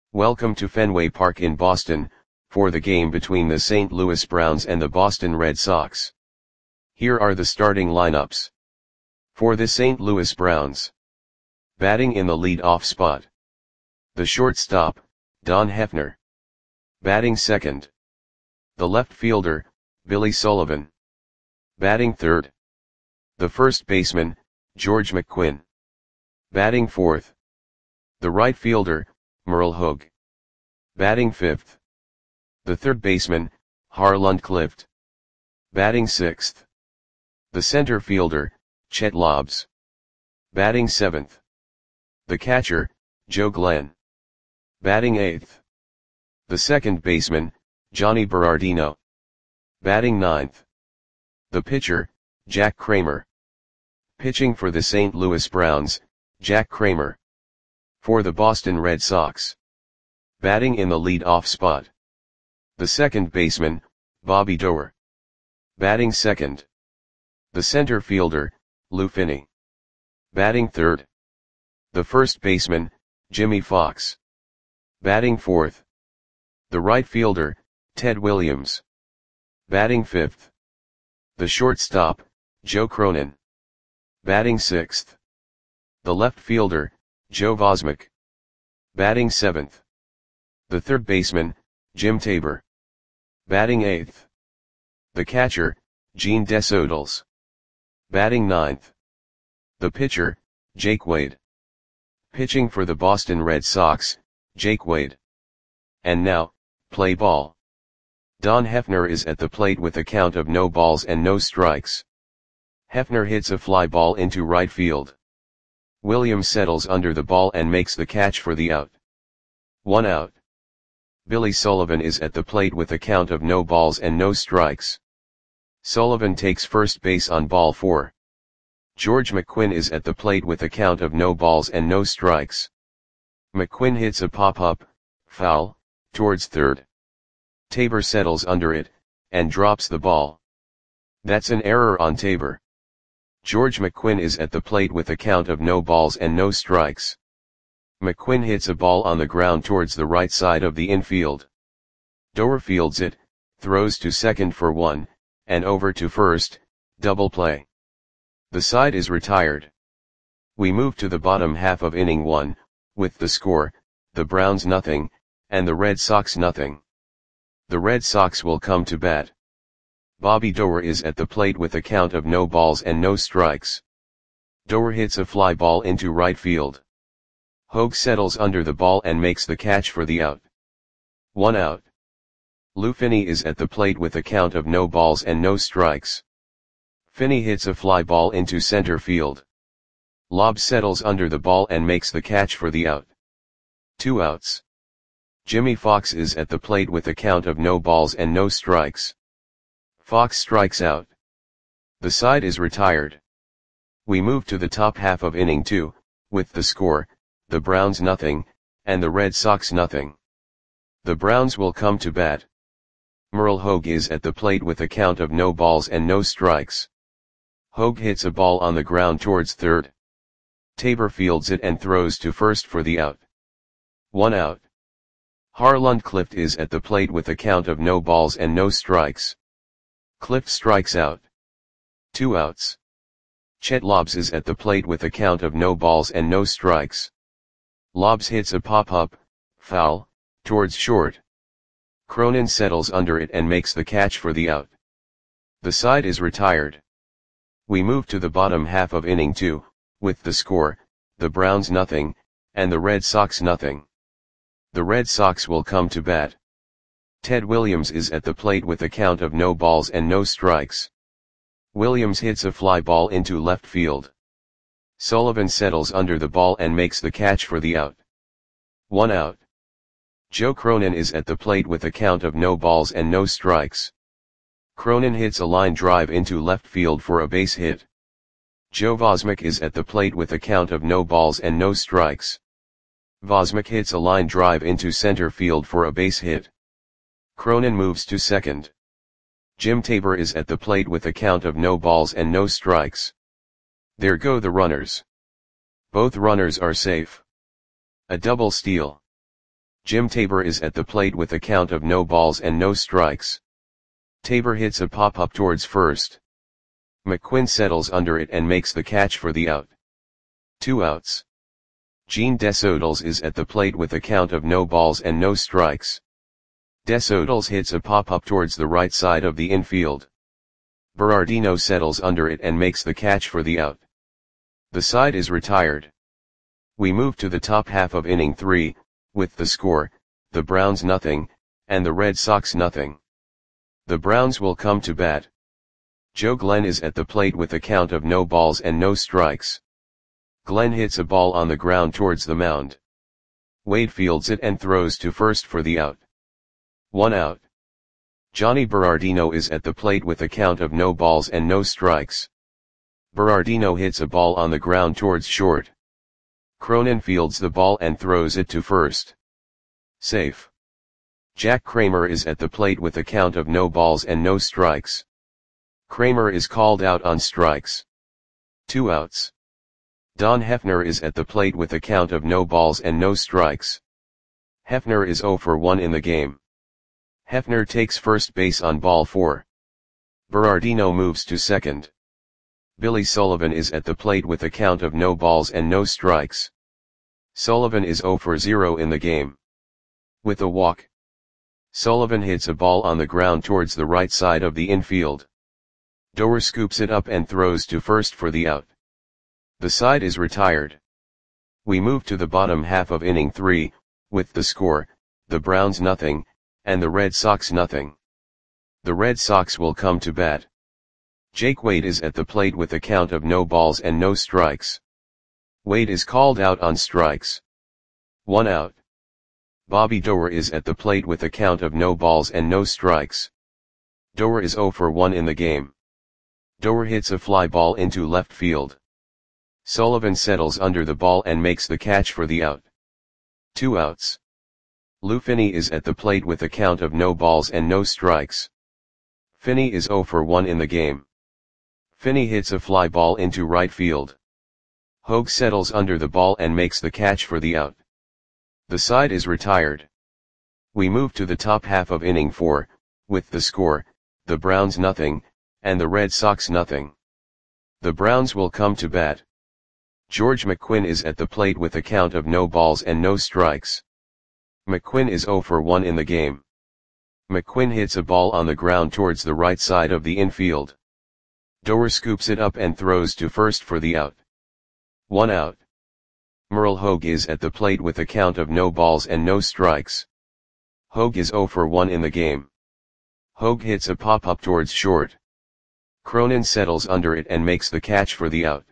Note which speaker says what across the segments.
Speaker 1: Welcome to Fenway Park in Boston, for the game between the St. Louis Browns and the Boston Red Sox. Here are the starting lineups. For the St. Louis Browns. Batting in the lead-off spot. The shortstop, Don Hefner. Batting second. The left fielder, Billy Sullivan. Batting third. The first baseman, George McQuinn. Batting fourth. The right fielder, Merle Hogue. Batting fifth. The third baseman, Harland Clift. Batting sixth. The center fielder, Chet Lobbs. Batting seventh. The catcher, Joe Glenn. Batting eighth. The second baseman, Johnny Berardino. Batting ninth. The pitcher, Jack Kramer. Pitching for the St. Louis Browns, Jack Kramer. For the Boston Red Sox. Batting in the lead-off spot. The second baseman, Bobby Doerr. Batting second. The center fielder, Lou Finney. Batting third. The first baseman, Jimmy Fox. Batting fourth. The right fielder, Ted Williams. Batting fifth. The shortstop, Joe Cronin. Batting sixth. The left fielder, Joe Vosmick. Batting seventh. The third baseman, Jim Tabor. Batting eighth. The catcher, Gene Desodals. Batting ninth. The pitcher, Jake Wade. Pitching for the Boston Red Sox, Jake Wade. And now, play ball. Don Hefner is at the plate with a count of no balls and no strikes. Hefner hits a fly ball into right field. Williams settles under the ball and makes the catch for the out. 1 out. Billy Sullivan is at the plate with a count of no balls and no strikes. Sullivan takes first base on ball 4. George McQuinn is at the plate with a count of no balls and no strikes. McQuinn hits a pop-up, foul, towards third. Tabor settles under it, and drops the ball. That's an error on Tabor. George McQuinn is at the plate with a count of no balls and no strikes. McQuinn hits a ball on the ground towards the right side of the infield. Doerr fields it, throws to second for 1, and over to first, double play. The side is retired. We move to the bottom half of inning 1, with the score, the Browns 0, and the Red Sox 0. The Red Sox will come to bat. Bobby Doerr is at the plate with a count of no balls and no strikes. Doerr hits a fly ball into right field. Hogue settles under the ball and makes the catch for the out. 1 out. Lou Finney is at the plate with a count of no balls and no strikes. Finney hits a fly ball into center field. Lobbs settles under the ball and makes the catch for the out. 2 outs. Jimmy Fox is at the plate with a count of no balls and no strikes. Fox strikes out. The side is retired. We move to the top half of inning 2, with the score, the Browns 0, and the Red Sox 0. The Browns will come to bat. Merle Hogue is at the plate with a count of no balls and no strikes. Hogue hits a ball on the ground towards third. Tabor fields it and throws to first for the out. 1 out. Harland Clift is at the plate with a count of no balls and no strikes. Clift strikes out. 2 outs. Chet Lobbs is at the plate with a count of no balls and no strikes. Lobbs hits a pop-up, foul, towards short. Cronin settles under it and makes the catch for the out. The side is retired. We move to the bottom half of inning 2, with the score, the Browns 0, and the Red Sox 0. The Red Sox will come to bat. Ted Williams is at the plate with a count of no balls and no strikes. Williams hits a fly ball into left field. Sullivan settles under the ball and makes the catch for the out. 1 out. Joe Cronin is at the plate with a count of no balls and no strikes. Cronin hits a line drive into left field for a base hit. Joe Vosmick is at the plate with a count of no balls and no strikes. Vosmick hits a line drive into center field for a base hit. Cronin moves to second. Jim Tabor is at the plate with a count of no balls and no strikes. There go the runners. Both runners are safe. A double steal. Jim Tabor is at the plate with a count of no balls and no strikes. Tabor hits a pop-up towards first. McQuinn settles under it and makes the catch for the out. 2 outs. Gene Desodals is at the plate with a count of no balls and no strikes. Desodals hits a pop-up towards the right side of the infield. Berardino settles under it and makes the catch for the out. The side is retired. We move to the top half of inning 3, with the score, the Browns nothing, and the Red Sox nothing. The Browns will come to bat. Joe Glenn is at the plate with a count of no balls and no strikes. Glenn hits a ball on the ground towards the mound. Wade fields it and throws to first for the out. 1 out. Johnny Berardino is at the plate with a count of no balls and no strikes. Berardino hits a ball on the ground towards short. Cronin fields the ball and throws it to first. Safe. Jack Kramer is at the plate with a count of no balls and no strikes. Kramer is called out on strikes. 2 outs. Don Hefner is at the plate with a count of no balls and no strikes. Hefner is 0 for 1 in the game. Hefner takes first base on ball 4. Berardino moves to second. Billy Sullivan is at the plate with a count of no balls and no strikes. Sullivan is 0 for 0 in the game. With a walk, Sullivan hits a ball on the ground towards the right side of the infield. Doer scoops it up and throws to first for the out. The side is retired. We move to the bottom half of inning 3, with the score, the Browns nothing, and the Red Sox nothing. The Red Sox will come to bat. Jake Wade is at the plate with a count of no balls and no strikes. Wade is called out on strikes. 1 out. Bobby Doer is at the plate with a count of no balls and no strikes. Doer is 0 for 1 in the game. Doer hits a fly ball into left field. Sullivan settles under the ball and makes the catch for the out. 2 outs. Lou Finney is at the plate with a count of no balls and no strikes. Finney is 0 for 1 in the game. Finney hits a fly ball into right field. Hogue settles under the ball and makes the catch for the out. The side is retired. We move to the top half of inning 4, with the score, the Browns nothing, and the Red Sox nothing. The Browns will come to bat. George McQuinn is at the plate with a count of no balls and no strikes. McQuinn is 0 for 1 in the game. McQuinn hits a ball on the ground towards the right side of the infield. Doer scoops it up and throws to first for the out. 1 out. Merle Hogue is at the plate with a count of no balls and no strikes. Hogue is 0 for 1 in the game. Hogue hits a pop-up towards short. Cronin settles under it and makes the catch for the out.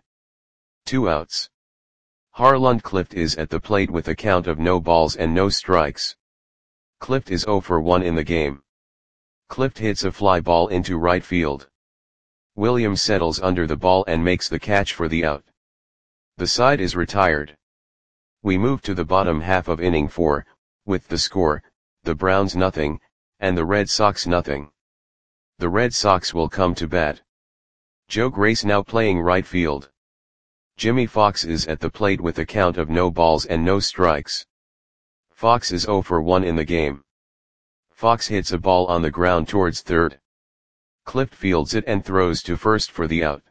Speaker 1: 2 outs. Harland Clift is at the plate with a count of no balls and no strikes. Clift is 0 for 1 in the game. Clift hits a fly ball into right field. Williams settles under the ball and makes the catch for the out. The side is retired. We move to the bottom half of inning 4, with the score, the Browns nothing, and the Red Sox nothing. The Red Sox will come to bat. Joe Grace now playing right field. Jimmy Fox is at the plate with a count of no balls and no strikes. Fox is 0 for 1 in the game. Fox hits a ball on the ground towards third. Clift fields it and throws to first for the out.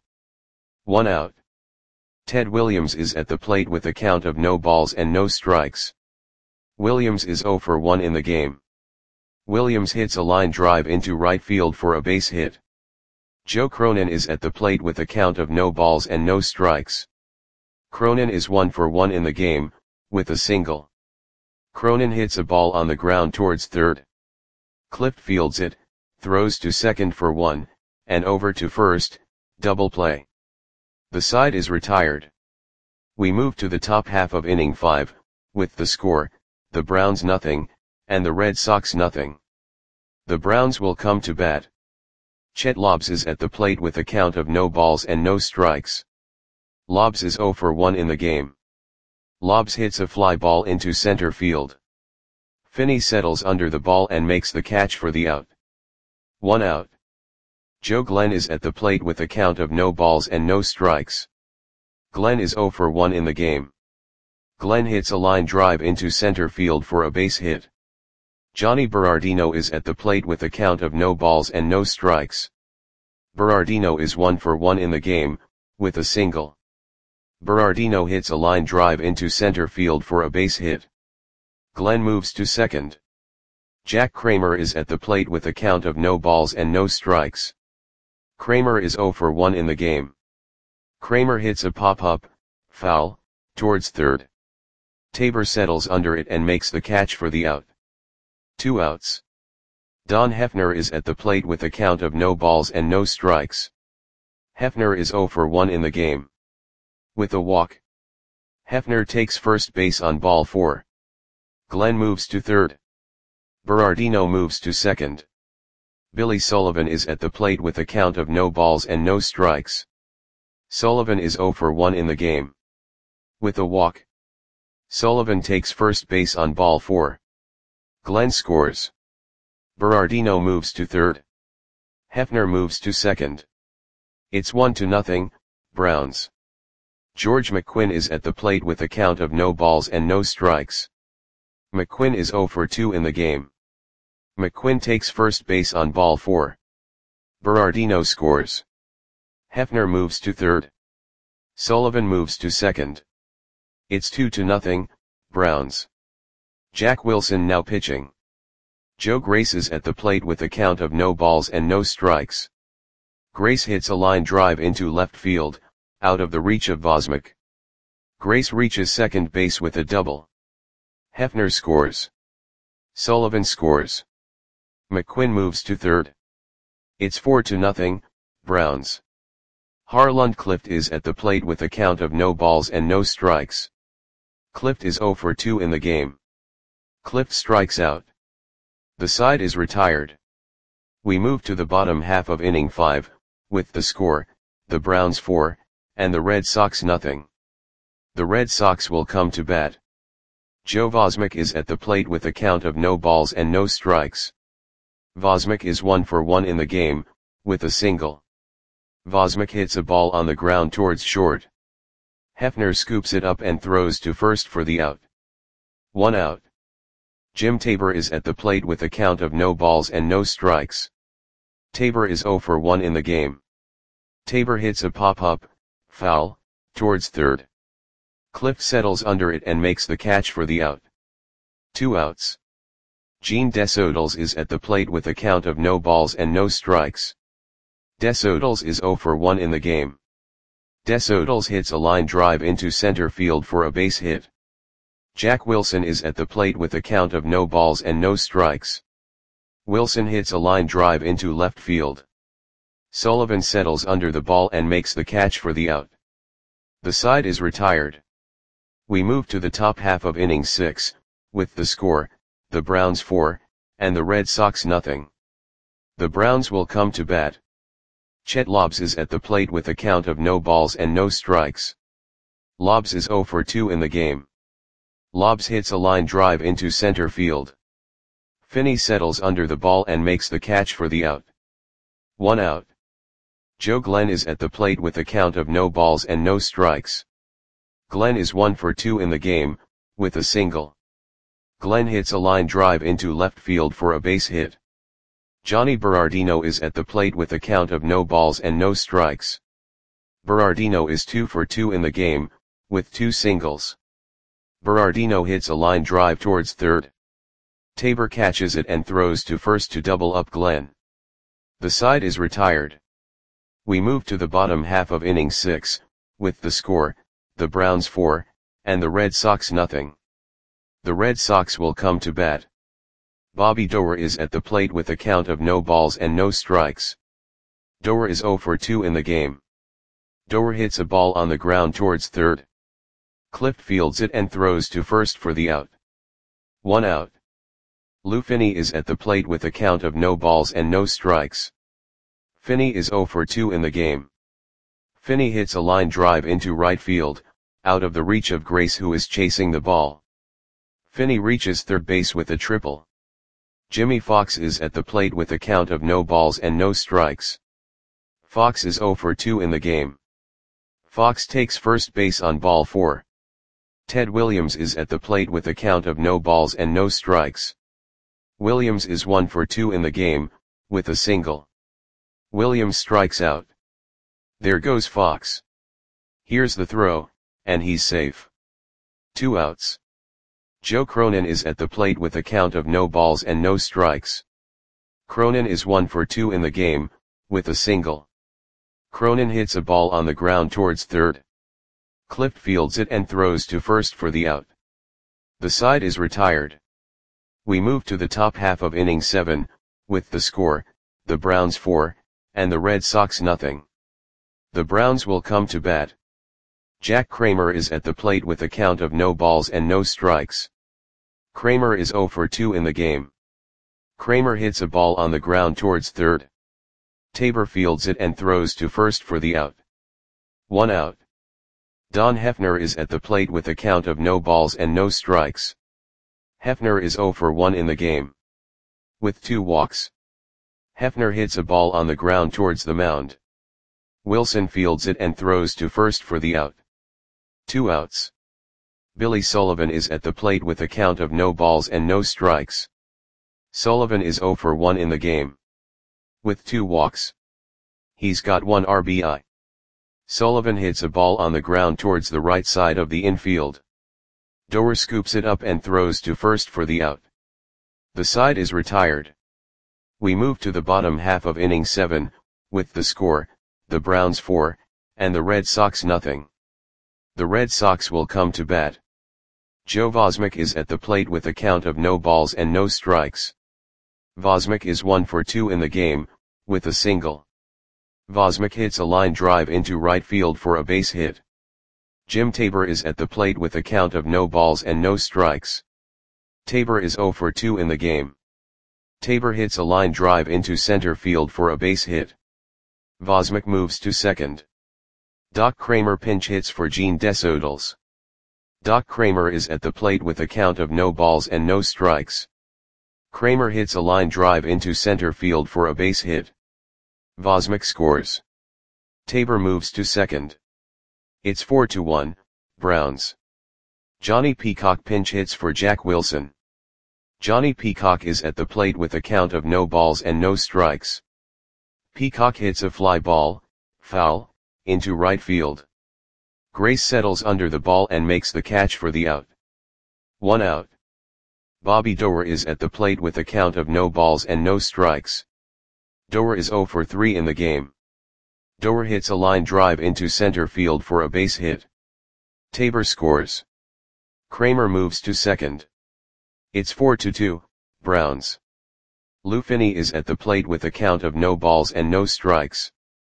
Speaker 1: 1 out. Ted Williams is at the plate with a count of no balls and no strikes. Williams is 0 for 1 in the game. Williams hits a line drive into right field for a base hit. Joe Cronin is at the plate with a count of no balls and no strikes. Cronin is 1 for 1 in the game, with a single. Cronin hits a ball on the ground towards third. Clift fields it, throws to second for 1, and over to first, double play. The side is retired. We move to the top half of inning 5, with the score, the Browns nothing, and the Red Sox nothing. The Browns will come to bat. Chet Lobbs is at the plate with a count of no balls and no strikes. Lobbs is 0 for 1 in the game. Lobbs hits a fly ball into center field. Finney settles under the ball and makes the catch for the out. 1 out. Joe Glenn is at the plate with a count of no balls and no strikes. Glenn is 0 for 1 in the game. Glenn hits a line drive into center field for a base hit. Johnny Berardino is at the plate with a count of no balls and no strikes. Berardino is 1 for 1 in the game, with a single. Berardino hits a line drive into center field for a base hit. Glenn moves to second. Jack Kramer is at the plate with a count of no balls and no strikes. Kramer is 0 for 1 in the game. Kramer hits a pop-up, foul, towards third. Tabor settles under it and makes the catch for the out. 2 outs. Don Hefner is at the plate with a count of no balls and no strikes. Hefner is 0 for 1 in the game. With a walk. Hefner takes first base on ball 4. Glenn moves to third. Berardino moves to second. Billy Sullivan is at the plate with a count of no balls and no strikes. Sullivan is 0 for 1 in the game. With a walk. Sullivan takes first base on ball 4. Glenn scores. Berardino moves to third. Hefner moves to second. It's 1-0, Browns. George McQuinn is at the plate with a count of no balls and no strikes. McQuinn is 0 for 2 in the game. McQuinn takes first base on ball 4. Berardino scores. Hefner moves to third. Sullivan moves to second. It's 2-0, Browns. Jack Wilson now pitching. Joe Grace is at the plate with a count of no balls and no strikes. Grace hits a line drive into left field, out of the reach of Vosmik. Grace reaches second base with a double. Hefner scores. Sullivan scores. McQuinn moves to third. It's 4-0, Browns. Harland Clift is at the plate with a count of no balls and no strikes. Clift is 0 for 2 in the game. Clift strikes out. The side is retired. We move to the bottom half of inning 5, with the score, the Browns 4, and the Red Sox nothing. The Red Sox will come to bat. Joe Vosmik is at the plate with a count of no balls and no strikes. Vosmik is 1 for 1 in the game, with a single. Vosmik hits a ball on the ground towards short. Hefner scoops it up and throws to first for the out. 1 out. Jim Tabor is at the plate with a count of no balls and no strikes. Tabor is 0 for 1 in the game. Tabor hits a pop-up, foul, towards third. Clift settles under it and makes the catch for the out. 2 outs. Gene Desodals is at the plate with a count of no balls and no strikes. Desodals is 0 for 1 in the game. Desodals hits a line drive into center field for a base hit. Jack Wilson is at the plate with a count of no balls and no strikes. Wilson hits a line drive into left field. Sullivan settles under the ball and makes the catch for the out. The side is retired. We move to the top half of inning 6, with the score, the Browns 4, and the Red Sox nothing. The Browns will come to bat. Chet Lobbs is at the plate with a count of no balls and no strikes. Lobbs is 0 for 2 in the game. Lobbs hits a line drive into center field. Finney settles under the ball and makes the catch for the out. 1 out. Joe Glenn is at the plate with a count of no balls and no strikes. Glenn is 1 for 2 in the game, with a single. Glenn hits a line drive into left field for a base hit. Johnny Berardino is at the plate with a count of no balls and no strikes. Berardino is 2 for 2 in the game, with 2 singles. Berardino hits a line drive towards third. Tabor catches it and throws to first to double up Glenn. The side is retired. We move to the bottom half of inning 6, with the score, the Browns 4, and the Red Sox nothing. The Red Sox will come to bat. Bobby Doerr is at the plate with a count of no balls and no strikes. Doerr is 0 for 2 in the game. Doerr hits a ball on the ground towards third. Clift fields it and throws to first for the out. 1 out. Lou Finney is at the plate with a count of no balls and no strikes. Finney is 0 for 2 in the game. Finney hits a line drive into right field, out of the reach of Grace, who is chasing the ball. Finney reaches third base with a triple. Jimmy Fox is at the plate with a count of no balls and no strikes. Fox is 0 for 2 in the game. Fox takes first base on ball 4. Ted Williams is at the plate with a count of no balls and no strikes. Williams is 1 for 2 in the game, with a single. Williams strikes out. There goes Fox. Here's the throw, and he's safe. 2 outs. Joe Cronin is at the plate with a count of no balls and no strikes. Cronin is 1 for 2 in the game, with a single. Cronin hits a ball on the ground towards third. Clift fields it and throws to first for the out. The side is retired. We move to the top half of inning 7, with the score, the Browns 4, and the Red Sox nothing. The Browns will come to bat. Jack Kramer is at the plate with a count of no balls and no strikes. Kramer is 0 for 2 in the game. Kramer hits a ball on the ground towards third. Tabor fields it and throws to first for the out. 1 out. Don Hefner is at the plate with a count of no balls and no strikes. Hefner is 0 for 1 in the game. With 2 walks. Hefner hits a ball on the ground towards the mound. Wilson fields it and throws to first for the out. 2 outs. Billy Sullivan is at the plate with a count of no balls and no strikes. Sullivan is 0 for 1 in the game. With 2 walks. He's got 1 RBI. Sullivan hits a ball on the ground towards the right side of the infield. Doer scoops it up and throws to first for the out. The side is retired. We move to the bottom half of inning 7, with the score, the Browns 4, and the Red Sox nothing. The Red Sox will come to bat. Joe Vosmick is at the plate with a count of no balls and no strikes. Vosmick is 1 for 2 in the game, with a single. Vosmick hits a line drive into right field for a base hit. Jim Tabor is at the plate with a count of no balls and no strikes. Tabor is 0 for 2 in the game. Tabor hits a line drive into center field for a base hit. Vosmick moves to second. Doc Kramer pinch hits for Gene Desodals. Doc Kramer is at the plate with a count of no balls and no strikes. Kramer hits a line drive into center field for a base hit. Vosmick scores. Tabor moves to second. It's 4-1, Browns. Johnny Peacock pinch hits for Jack Wilson. Johnny Peacock is at the plate with a count of no balls and no strikes. Peacock hits a fly ball, foul, into right field. Grace settles under the ball and makes the catch for the out. 1 out. Bobby Doer is at the plate with a count of no balls and no strikes. Doer is 0 for 3 in the game. Doer hits a line drive into center field for a base hit. Tabor scores. Kramer moves to second. It's 4-2, Browns. Lou Finney is at the plate with a count of no balls and no strikes.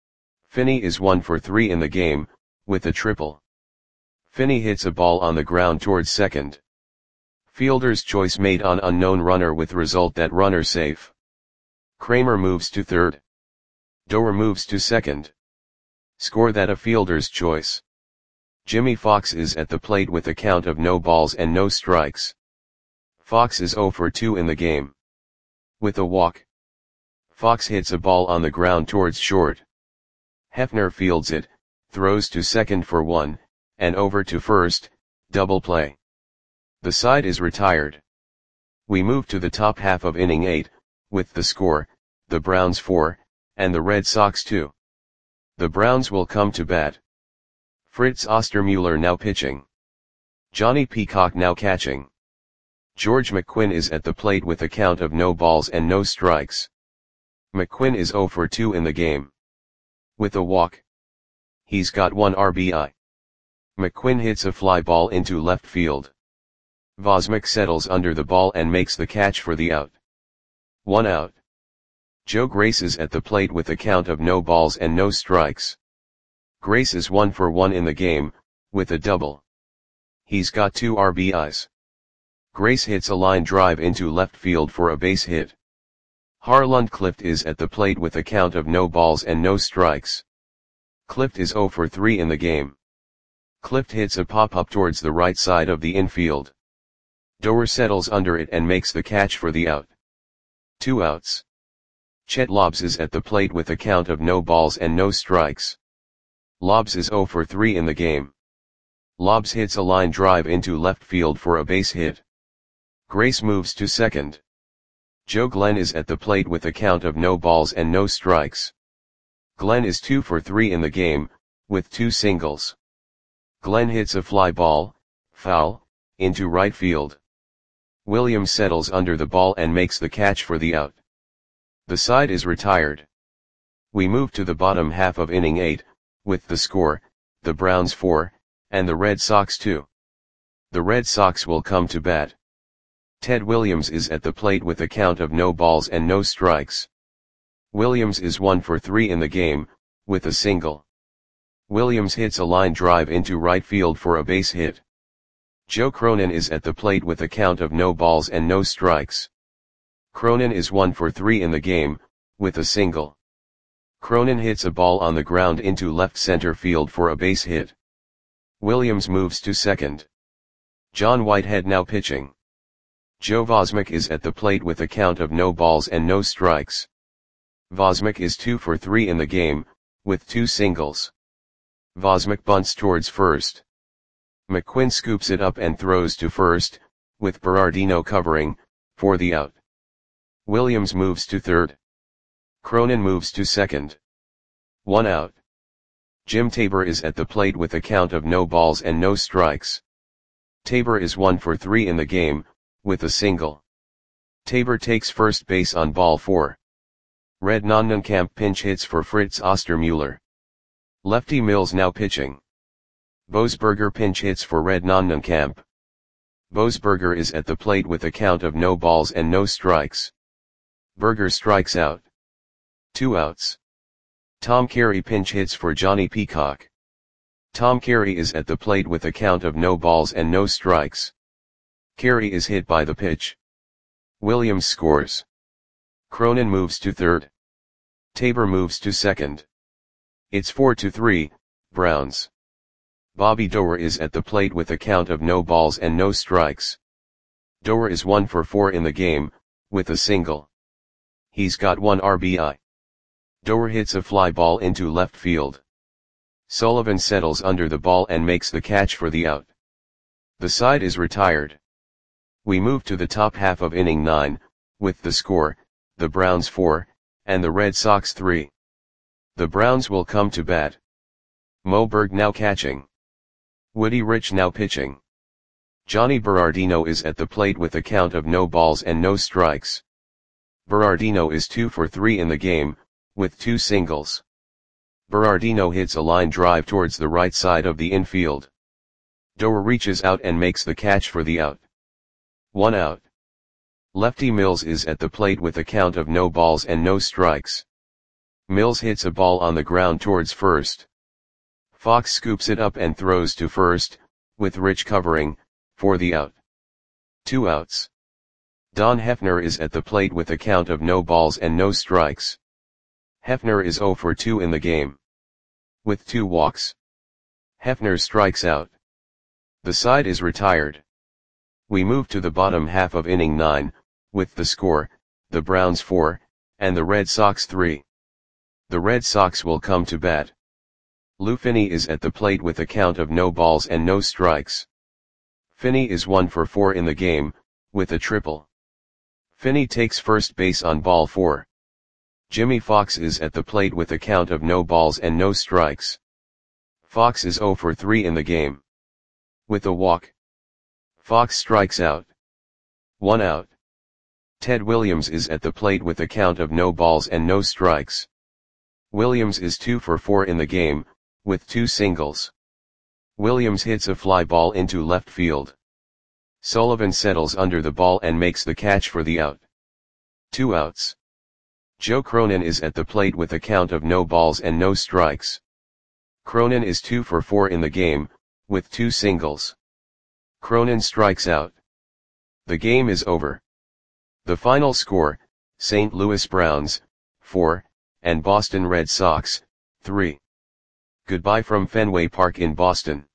Speaker 1: Finney is 1 for 3 in the game, with a triple. Finney hits a ball on the ground towards second. Fielder's choice made on unknown runner with result that runner safe. Kramer moves to third. Doer moves to second. Score that a fielder's choice. Jimmy Fox is at the plate with a count of no balls and no strikes. Fox is 0 for 2 in the game. With a walk. Fox hits a ball on the ground towards short. Hefner fields it, throws to second for 1, and over to first, double play. The side is retired. We move to the top half of inning 8, with the score, the Browns 4, and the Red Sox 2. The Browns will come to bat. Fritz Ostermuller now pitching. Johnny Peacock now catching. George McQuinn is at the plate with a count of no balls and no strikes. McQuinn is 0 for 2 in the game. With a walk. He's got 1 RBI. McQuinn hits a fly ball into left field. Vosmick settles under the ball and makes the catch for the out. 1 out. Joe Grace is at the plate with a count of no balls and no strikes. Grace is 1 for 1 in the game, with a double. He's got 2 RBIs. Grace hits a line drive into left field for a base hit. Harland Clift is at the plate with a count of no balls and no strikes. Clift is 0 for 3 in the game. Clift hits a pop-up towards the right side of the infield. Doer settles under it and makes the catch for the out. 2 outs. Chet Lobbs is at the plate with a count of no balls and no strikes. Lobbs is 0 for 3 in the game. Lobbs hits a line drive into left field for a base hit. Grace moves to second. Joe Glenn is at the plate with a count of no balls and no strikes. Glenn is 2 for 3 in the game, with 2 singles. Glenn hits a fly ball, foul, into right field. Williams settles under the ball and makes the catch for the out. The side is retired. We move to the bottom half of inning 8, with the score, the Browns 4, and the Red Sox 2. The Red Sox will come to bat. Ted Williams is at the plate with a count of no balls and no strikes. Williams is 1 for 3 in the game, with a single. Williams hits a line drive into right field for a base hit. Joe Cronin is at the plate with a count of no balls and no strikes. Cronin is 1 for 3 in the game, with a single. Cronin hits a ball on the ground into left center field for a base hit. Williams moves to second. John Whitehead now pitching. Joe Vosmick is at the plate with a count of no balls and no strikes. Vosmick is 2 for 3 in the game, with 2 singles. Vosmick bunts towards first. McQuinn scoops it up and throws to first, with Berardino covering, for the out. Williams moves to third. Cronin moves to second. 1 out. Jim Tabor is at the plate with a count of no balls and no strikes. Tabor is 1 for 3 in the game, with a single. Tabor takes first base on ball 4. Red Nonnenkamp pinch hits for Fritz Ostermuller. Lefty Mills now pitching. Boesberger pinch hits for Red Nonnenkamp. Boesberger is at the plate with a count of no balls and no strikes. Berger strikes out. 2 outs. Tom Carey pinch hits for Johnny Peacock. Tom Carey is at the plate with a count of no balls and no strikes. Carey is hit by the pitch. Williams scores. Cronin moves to third. Tabor moves to second. It's 4-3, Browns. Bobby Doerr is at the plate with a count of no balls and no strikes. Doerr is 1 for 4 in the game, with a single. He's got 1 RBI. Doerr hits a fly ball into left field. Sullivan settles under the ball and makes the catch for the out. The side is retired. We move to the top half of inning 9, with the score, the Browns 4, and the Red Sox 3. The Browns will come to bat. Moberg now catching. Woody Rich now pitching. Johnny Berardino is at the plate with a count of no balls and no strikes. Berardino is 2 for 3 in the game, with 2 singles. Berardino hits a line drive towards the right side of the infield. Doerr reaches out and makes the catch for the out. 1 out. Lefty Mills is at the plate with a count of no balls and no strikes. Mills hits a ball on the ground towards first. Fox scoops it up and throws to first, with Rich covering, for the out. 2 outs. Don Hefner is at the plate with a count of no balls and no strikes. Hefner is 0 for 2 in the game. With 2 walks. Hefner strikes out. The side is retired. We move to the bottom half of inning 9, with the score, the Browns 4, and the Red Sox 3. The Red Sox will come to bat. Lou Finney is at the plate with a count of no balls and no strikes. Finney is 1 for 4 in the game, with a triple. Finney takes first base on ball 4. Jimmy Fox is at the plate with a count of no balls and no strikes. Fox is 0 for 3 in the game. With a walk. Fox strikes out. 1 out. Ted Williams is at the plate with a count of no balls and no strikes. Williams is 2 for 4 in the game, with 2 singles. Williams hits a fly ball into left field. Sullivan settles under the ball and makes the catch for the out. 2 outs. Joe Cronin is at the plate with a count of no balls and no strikes. Cronin is 2 for 4 in the game, with 2 singles. Cronin strikes out. The game is over. The final score, St. Louis Browns, 4, and Boston Red Sox, 3. Goodbye from Fenway Park in Boston.